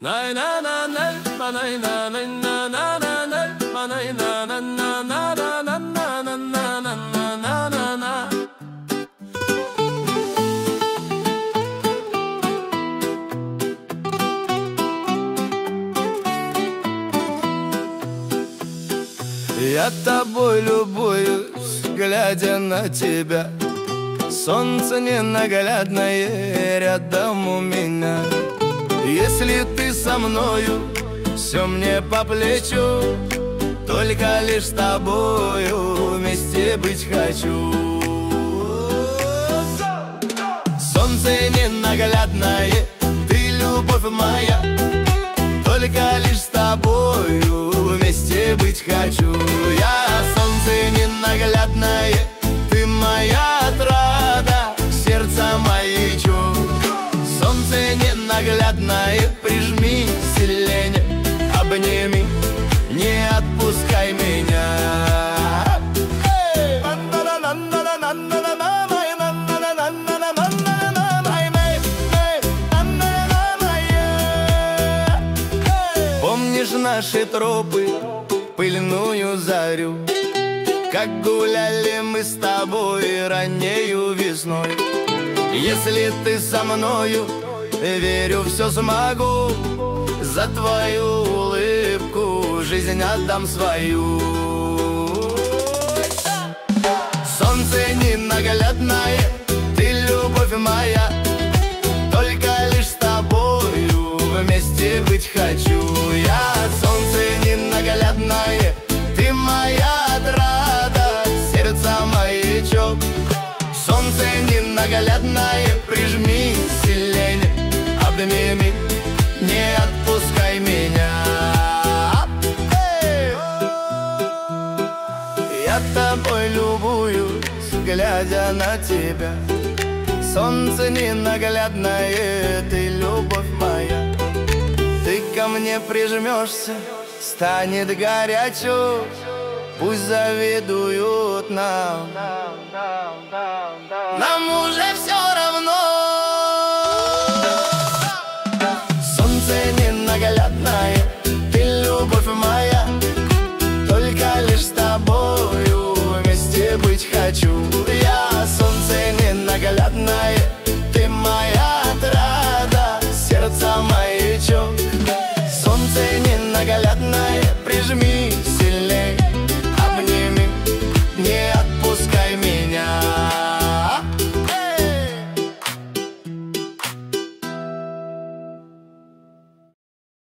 Я тобой любуюсь, глядя на тебя. Солнце ненаглядное рядом у меня. Если ты со мною, все мне по плечу. Только лишь с тобою вместе быть хочу. Солнце ненаглядное, ты любовь моя. Только лишь с тобою вместе быть хочу. Я солнце ненаглядное, ты моя отрада, сердце маячок. Солнце ненаглядное, прижми сильнее, обними, не отпускай меня. Помнишь наши тропы, пыльную зарю, как гуляли мы с тобой раннею весной? Если ты со мною, верю, все смогу. За твою улыбку жизнь отдам свою. Солнце ненаглядное, ты любовь моя. Только лишь с тобою вместе быть хочу. Я солнце ненаглядное, ты моя отрада, сердце маячок. Солнце ненаглядное, прижми сильнее, обними, не отпускай меня. Я тобой любуюсь, глядя на тебя. Солнце ненаглядное, ты любовь моя. Ты ко мне прижмешься, станет горячо. Пусть завидуют нам, нам уже все равно. Солнце ненаглядное, ты любовь моя. Только лишь с тобою вместе быть хочу. Я солнце ненаглядное,